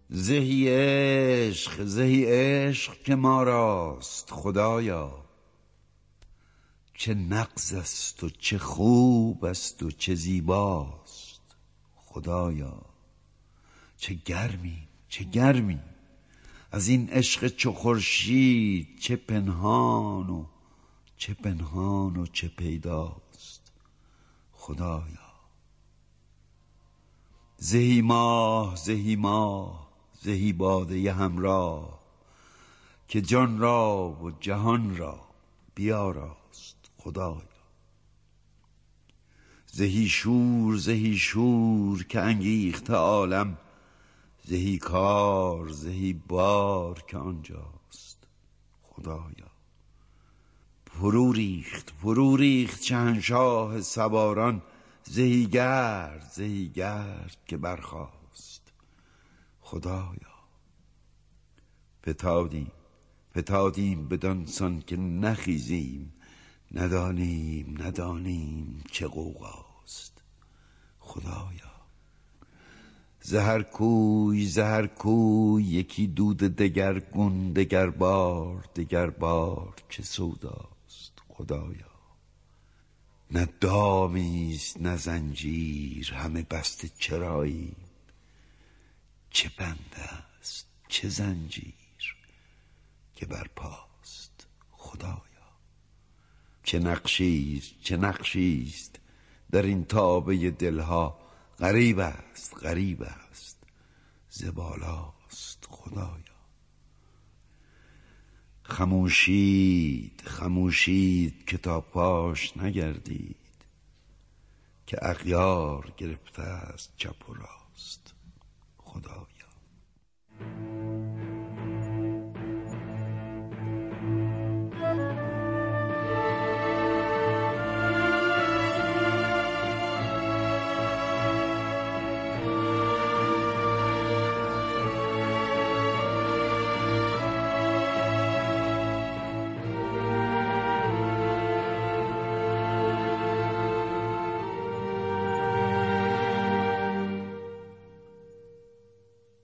زهی عشق زهی عشق که ما راست خدایا، چه نغز است و چه خوب است و چه زیباست خدایا. چه گرمی چه گرمی از این عشق چو خورشید، چه پنهان و چه پنهان و چه پیداست خدایا. زهی ماه زهی ماه زهی باده همراه، که جان را و جهان را بیاراست خدایا. زهی شور که انگیخته عالم، زهی کار زهی بار که آنجاست خدایا. فرو ریخت شهنشاه سواران، زهی گرد که برخاست خدایا. فتادیم بدانسان که نخیزیم، ندانیم چه غوغاست خدایا. زهر کوی یکی دود دگرگون، دگر بار چه سوداست خدایا. نه دامیست نه زنجیر همه بسته چرایی، چه بنده است چه زنجیر که برپاست خدایا. چه نقشیست در این تابه دلها، غریب است زبالاست خدایا. خموشید که تا پاش نگردید، که اغیار گرفته است چپ و راست خدایا.